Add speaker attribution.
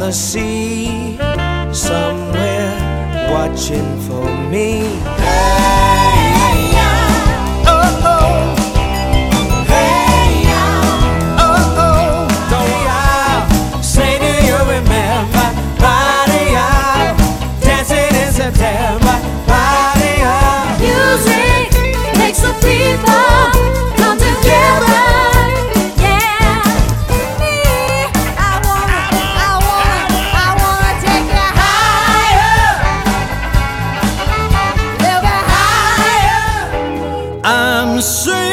Speaker 1: the sea, somewhere watching for me. Hey, yeah. Oh, oh. Hey, yeah. Oh, oh. Don't y'all say, do you remember? Body out, dancing in September. Body out.
Speaker 2: Music makes the people come together.
Speaker 1: I'm sure